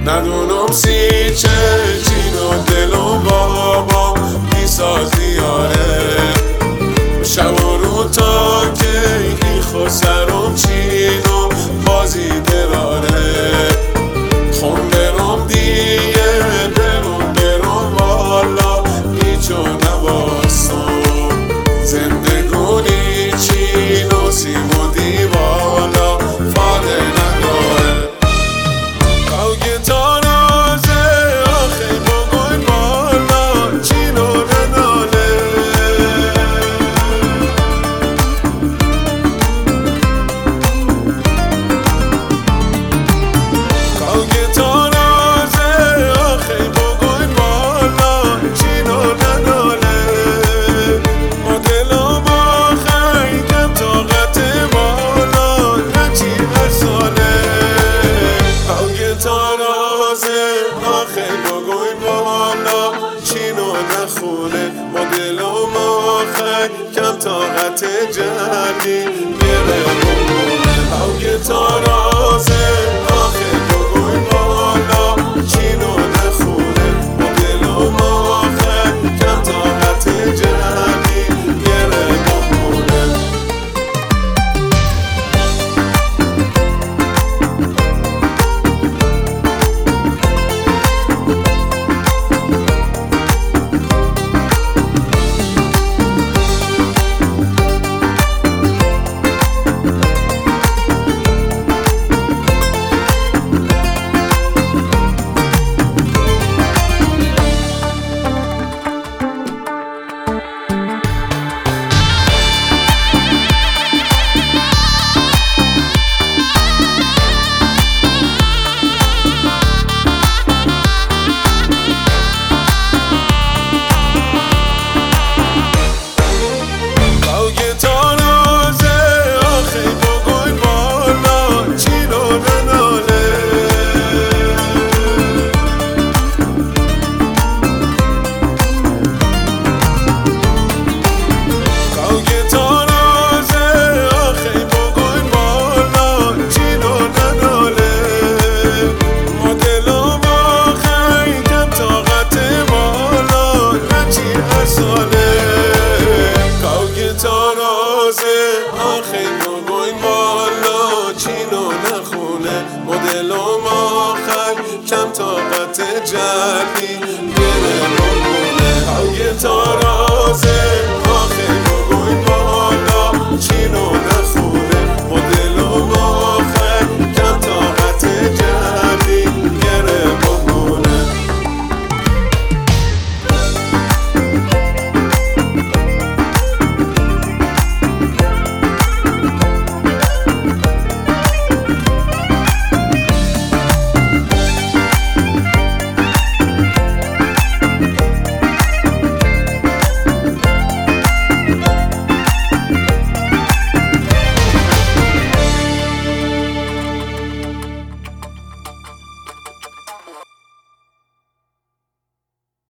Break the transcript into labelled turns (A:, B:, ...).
A: ندونم سی چه چینو دلو بابا میسازی آره شب و رو تا که ای خسرم چینو بازی دراره خون برم دیگه برم بالا هیچو نباستم زندگونی چینو سیم و دیوالا فاده نداره او گیتارازه آخی بگوی بالا چینو نداره او گیتارازه آخی بگوی بالا چینو نداره مدلو با خیلی طاقت بالا نچی ساله او گیتارازه آخی بگوی بالا چینو نخونه مدلو با خیلی کم طاقت جلی میره بمونه او گیتارازه آخی بگوی بالا چینو نخونه مدلو با خیلی کم طاقت جلی میره بمونه آخی بگوی بالا چینو نخونه مدلو ما خیلی کم طاقت جلی